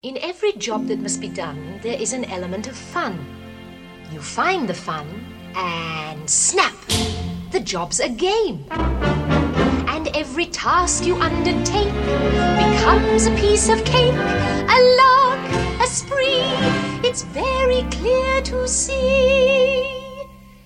In every job that must be done, there is an element of fun. You find the fun, and snap! The job's a game. And every task you undertake becomes a piece of cake, a lark, a spree. It's very clear to see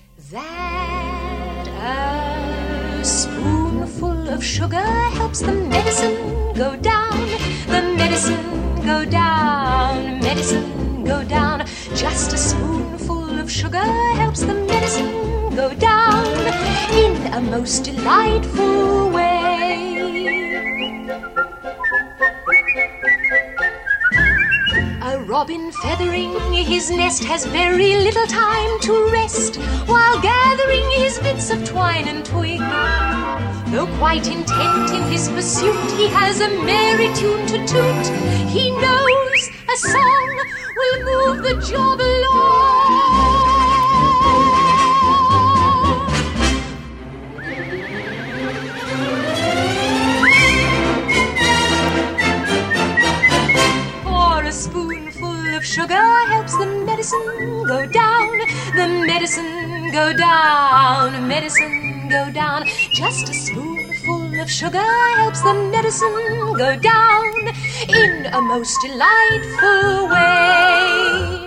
that a spoonful of sugar helps the medicine go down, the medicine go down, medicine go down. Just a spoonful of sugar helps the medicine go down in a most delightful way. A robin feathering his nest has very little time to rest while gathering his bits of twine and twig. Though quite intent in his pursuit, he has a merry tune to toot. He knows a song will move the job along. For a spoonful of sugar helps the medicine go down, the medicine go down, medicine go down. Just a spoonful of sugar helps the medicine go down in a most delightful way.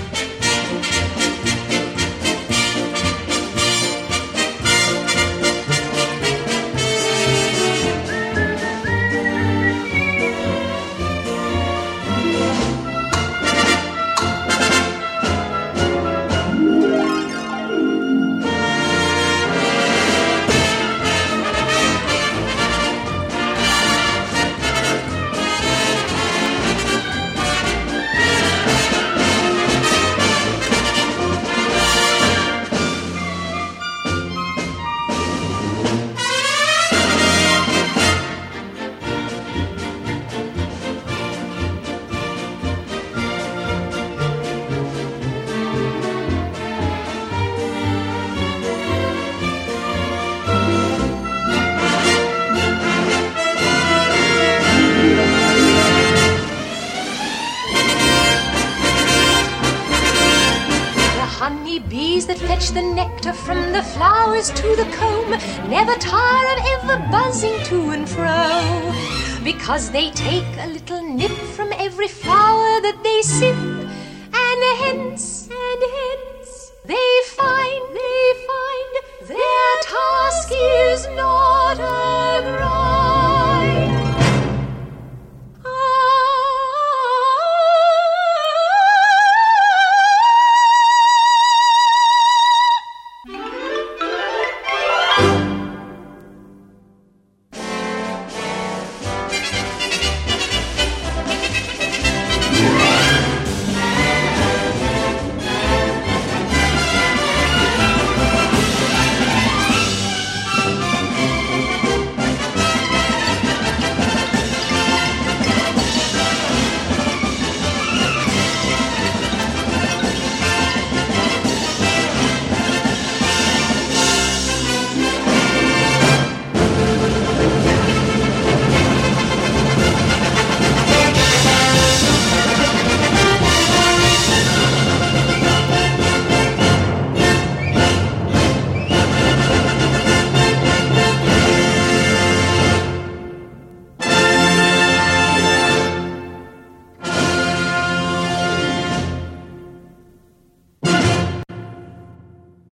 Honeybees that fetch the nectar from the flowers to the comb never tire of ever buzzing to and fro, because they take a little nip from every flower that they sip